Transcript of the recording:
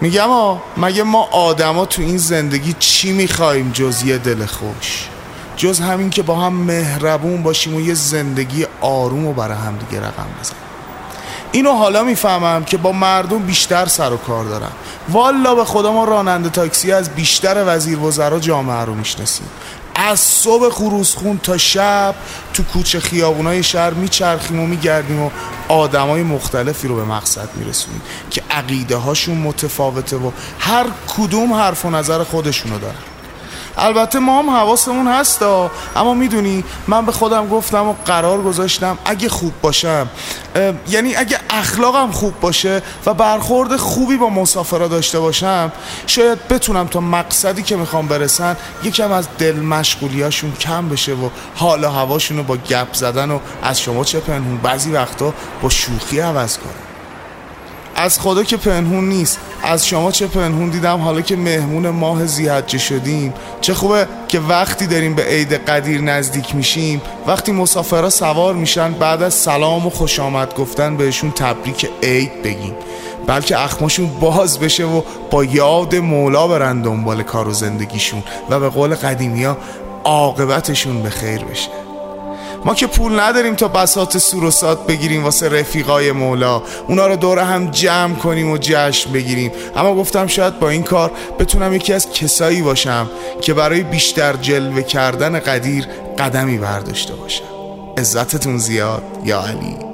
میگم مگه ما آدما تو این زندگی چی میخوایم جز یه دل خوش، جز همین که با هم مهربون باشیم و یه زندگی آروم و برای هم دیگه رقم بزنیم. اینو حالا میفهمم که با مردم بیشتر سر و کار دارم. والا به خدا ما راننده تاکسی از بیشتر وزیر وزرا جامعه رو میشناسیم. از صبح خروسخون تا شب تو کوچه خیابونای شهر میچرخیم و میگردیم و آدمای مختلفی رو به مقصد میرسونیم که عقیده هاشون متفاوته و هر کدوم حرف و نظر خودشونو دارن. البته ما هم حواسمون هستا، اما میدونی من به خودم گفتم و قرار گذاشتم اگه خوب باشم، یعنی اگه اخلاقم خوب باشه و برخورد خوبی با مسافرها داشته باشم، شاید بتونم تا مقصدی که میخوام برسن یکم از دل مشغولیاشون کم بشه و حال و هواشون رو با گپ زدن و از شما چه پنهون بعضی وقتا با شوخی عوض کنم. از خدا که پنهون نیست، از شما چه پنهون دیدم حالا که مهمون ماه ذی‌حجه شدیم. چه خوبه که وقتی داریم به عید قدیر نزدیک میشیم، وقتی مسافرها سوار میشن، بعد از سلام و خوش آمد گفتن بهشون تبریک عید بگیم، بلکه اخماشون باز بشه و با یاد مولا برن دنبال کار و زندگیشون و به قول قدیمیا عاقبتشون به خیر بشه. ما که پول نداریم تا بساط سور و سات بگیریم واسه رفیقای مولا، اونا رو دور هم جمع کنیم و جشن بگیریم، اما گفتم شاید با این کار بتونم یکی از کسایی باشم که برای بیشتر جلوه کردن قدیر قدمی برداشته باشم. عزتتون زیاد یا علی.